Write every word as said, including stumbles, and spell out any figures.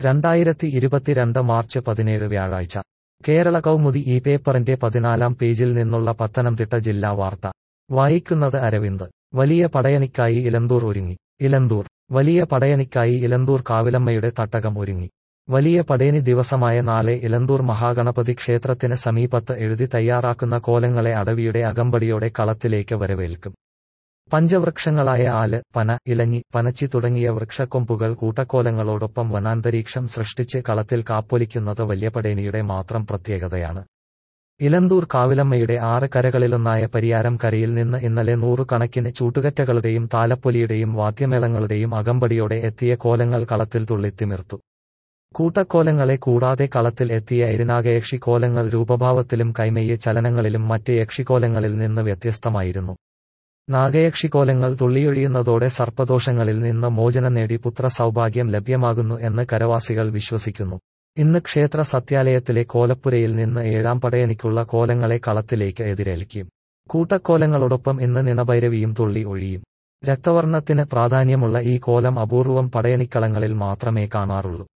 രണ്ടായിരത്തി ഇരുപത്തിരണ്ട് മാർച്ച് പതിനേഴ് വ്യാഴാഴ്ച കേരള കൗമുദി ഈ പേപ്പറിന്റെ പതിനാലാം പേജിൽ നിന്നുള്ള പത്തനംതിട്ട ജില്ലാ വാർത്ത വായിക്കുന്നത് അരവിന്ദ്. വലിയ പടയണിക്കായി ഇലന്തൂർ ഒരുങ്ങി. ഇലന്തൂർ വലിയ പടയണിക്കായി ഇലന്തൂർ കാവിലമ്മയുടെ തട്ടകം ഒരുങ്ങി. വലിയ പടയണി ദിവസമായ നാളെ ഇലന്തൂർ മഹാഗണപതി ക്ഷേത്രത്തിന് സമീപത്ത് എഴുതി തയ്യാറാക്കുന്ന കോലങ്ങളെ അടവിയുടെ അകമ്പടിയോടെ കളത്തിലേക്ക് വരവേൽക്കും. പഞ്ചവൃക്ഷങ്ങളായ ആല്, പന, ഇലഞ്ഞി, പനച്ചി തുടങ്ങിയ വൃക്ഷക്കൊമ്പുകൾ കൂട്ടക്കോലങ്ങളോടൊപ്പം വനാന്തരീക്ഷം സൃഷ്ടിച്ച് കളത്തിൽ കാപ്പൊലിക്കുന്നത് വല്യപടയണിയുടെ മാത്രം പ്രത്യേകതയാണ്. ഇലന്തൂർ കാവിലമ്മയുടെ ആറ് കരകളിലൊന്നായ പരിയാരം കരയിൽ നിന്ന് ഇന്നലെ നൂറുകണക്കിന് ചൂട്ടുകറ്റകളുടെയും താലപ്പൊലിയുടെയും വാദ്യമേളങ്ങളുടെയും അകമ്പടിയോടെ എത്തിയ കോലങ്ങൾ കളത്തിൽ തുള്ളിത്തിമിർത്തു. കൂട്ടക്കോലങ്ങളെ കൂടാതെ കളത്തിൽ എത്തിയ എരിനാഗയക്ഷി കോലങ്ങൾ രൂപഭാവത്തിലും കൈമെയ്യ ചലനങ്ങളിലും മറ്റ് യക്ഷിക്കോലങ്ങളിൽ നിന്ന് വ്യത്യസ്തമായിരുന്നു. നാഗയക്ഷിക്കോലങ്ങൾ തുള്ളിയൊഴിയുന്നതോടെ സർപ്പദോഷങ്ങളിൽ നിന്ന് മോചനം നേടി പുത്ര സൗഭാഗ്യം ലഭ്യമാകുന്നു എന്ന് കരവാസികൾ വിശ്വസിക്കുന്നു. ഇന്ന് ക്ഷേത്ര സത്യാലയത്തിലെ കോലപ്പുരയിൽ നിന്ന് ഏഴാം പടയണിക്കുള്ള കോലങ്ങളെ കളത്തിലേക്ക് എതിരേൽക്കും. കൂട്ടക്കോലങ്ങളോടൊപ്പം ഇന്ന് നിണഭൈരവിയും തുള്ളി ഒഴിയും. രക്തവർണ്ണത്തിന് പ്രാധാന്യമുള്ള ഈ കോലം അപൂർവം പടയണിക്കളങ്ങളിൽ മാത്രമേ കാണാറുള്ളൂ.